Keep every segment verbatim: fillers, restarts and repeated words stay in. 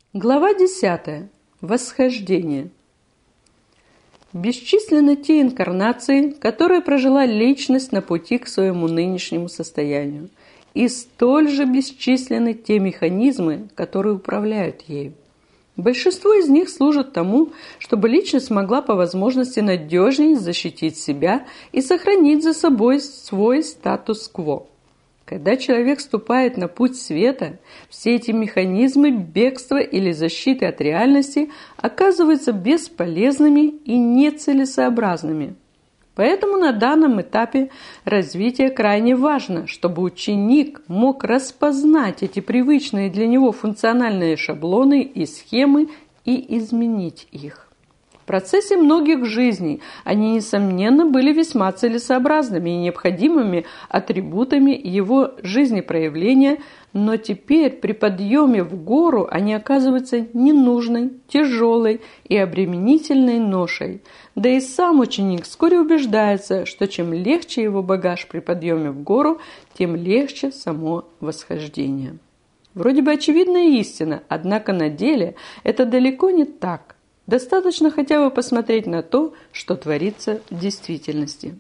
Глава десятая. Восхождение. Бесчисленны те инкарнации, которые прожила личность на пути к своему нынешнему состоянию, и столь же бесчисленны те механизмы, которые управляют ею. Большинство из них служат тому, чтобы личность могла по возможности надежнее защитить себя и сохранить за собой свой статус-кво. Когда человек ступает на путь света, все эти механизмы бегства или защиты от реальности оказываются бесполезными и нецелесообразными. Поэтому на данном этапе развития крайне важно, чтобы ученик мог распознать эти привычные для него функциональные шаблоны и схемы и изменить их. В процессе многих жизней они, несомненно, были весьма целесообразными и необходимыми атрибутами его жизнепроявления, но теперь при подъеме в гору они оказываются ненужной, тяжелой и обременительной ношей. Да и сам ученик вскоре убеждается, что чем легче его багаж при подъеме в гору, тем легче само восхождение. Вроде бы очевидная истина, однако на деле это далеко не так. Достаточно хотя бы посмотреть на то, что творится в действительности.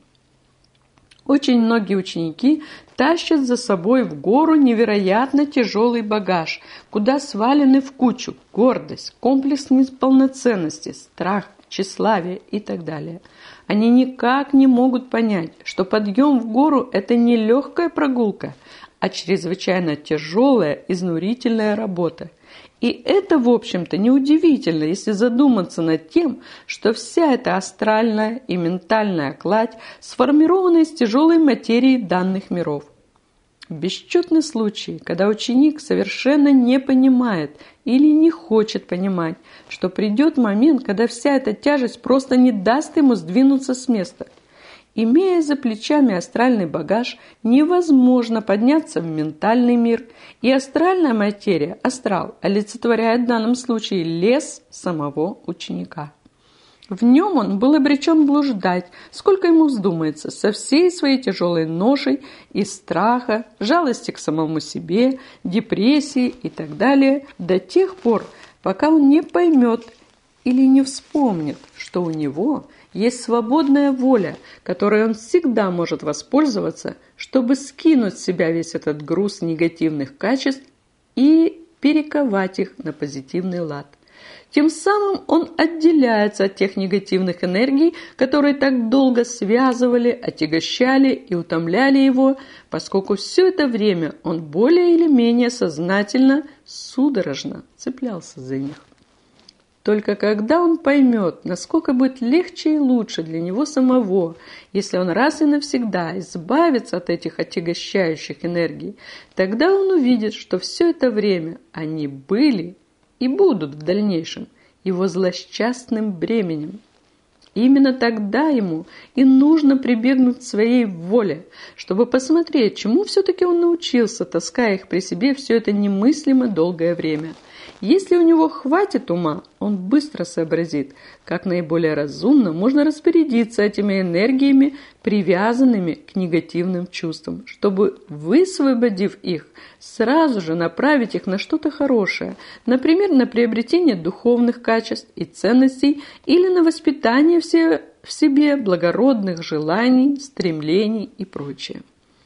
Очень многие ученики тащат за собой в гору невероятно тяжелый багаж, куда свалены в кучу гордость, комплекс неполноценности, страх, тщеславие и так далее. Они никак не могут понять, что подъем в гору – это не легкая прогулка, а чрезвычайно тяжелая, изнурительная работа. И это, в общем-то, неудивительно, если задуматься над тем, что вся эта астральная и ментальная кладь сформирована из тяжелой материи данных миров. Бесчетны случаи, когда ученик совершенно не понимает или не хочет понимать, что придет момент, когда вся эта тяжесть просто не даст ему сдвинуться с места. Имея за плечами астральный багаж, невозможно подняться в ментальный мир, и астральная материя, астрал, олицетворяет в данном случае лес самого ученика. В нем он был обречен блуждать, сколько ему вздумается, со всей своей тяжелой ношей из страха, жалости к самому себе, депрессии и так далее, до тех пор, пока он не поймет или не вспомнит, что у него есть свободная воля, которой он всегда может воспользоваться, чтобы скинуть с себя весь этот груз негативных качеств и перековать их на позитивный лад. Тем самым он отделяется от тех негативных энергий, которые так долго связывали, отягощали и утомляли его, поскольку все это время он более или менее сознательно, судорожно цеплялся за них. Только когда он поймет, насколько будет легче и лучше для него самого, если он раз и навсегда избавится от этих отягощающих энергий, тогда он увидит, что все это время они были и будут в дальнейшем его злосчастным бременем. И именно тогда ему и нужно прибегнуть к своей воле, чтобы посмотреть, чему все-таки он научился, таская их при себе все это немыслимо долгое время. Если у него хватит ума, он быстро сообразит, как наиболее разумно можно распорядиться этими энергиями, привязанными к негативным чувствам, чтобы, высвободив их, сразу же направить их на что-то хорошее, например, на приобретение духовных качеств и ценностей или на воспитание все, в себе благородных желаний, стремлений и прочее.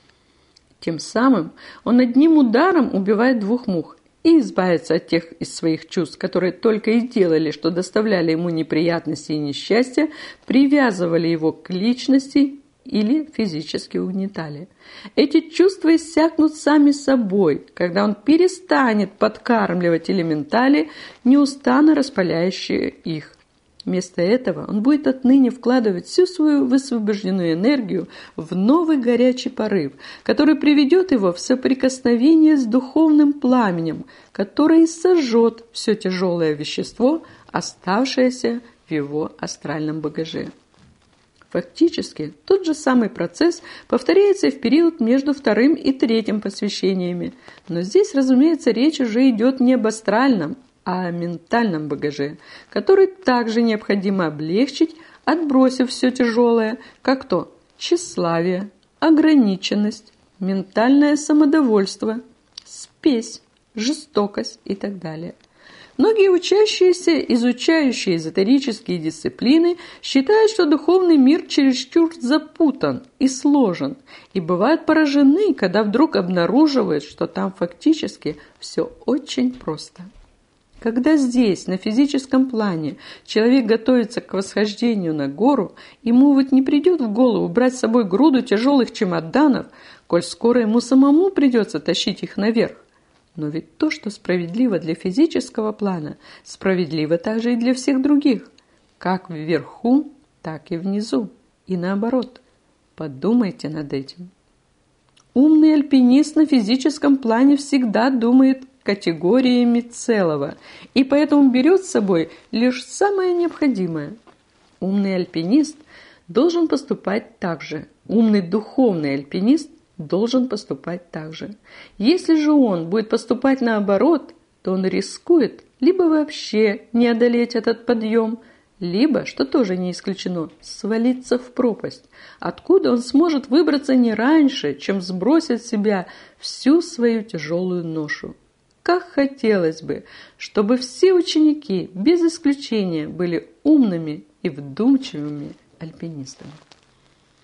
Тем самым он одним ударом убивает двух мух и избавиться от тех из своих чувств, которые только и делали, что доставляли ему неприятности и несчастья, привязывали его к личности или физически угнетали. Эти чувства иссякнут сами собой, когда он перестанет подкармливать элементали, неустанно распаляющие их. Вместо этого он будет отныне вкладывать всю свою высвобожденную энергию в новый горячий порыв, который приведет его в соприкосновение с духовным пламенем, который сожжет все тяжелое вещество, оставшееся в его астральном багаже. Фактически, тот же самый процесс повторяется и в период между вторым и третьим посвящениями, но здесь, разумеется, речь уже идет не об астральном, а о ментальном багаже, который также необходимо облегчить, отбросив все тяжелое, как то тщеславие, ограниченность, ментальное самодовольство, спесь, жестокость и так далее. Многие учащиеся, изучающие эзотерические дисциплины, считают, что духовный мир чересчур запутан и сложен, и бывают поражены, когда вдруг обнаруживают, что там фактически все очень просто. Когда здесь, на физическом плане, человек готовится к восхождению на гору, ему вот не придет в голову брать с собой груду тяжелых чемоданов, коль скоро ему самому придется тащить их наверх. Но ведь то, что справедливо для физического плана, справедливо также и для всех других, как вверху, так и внизу, и наоборот. Подумайте над этим. Умный альпинист на физическом плане всегда думает категориями целого, и поэтому берет с собой лишь самое необходимое. Умный альпинист должен поступать так же. Умный духовный альпинист должен поступать так же. Если же он будет поступать наоборот, то он рискует либо вообще не одолеть этот подъем, либо, что тоже не исключено, свалиться в пропасть, откуда он сможет выбраться не раньше, чем сбросит с себя всю свою тяжелую ношу. Как хотелось бы, чтобы все ученики, без исключения, были умными и вдумчивыми альпинистами.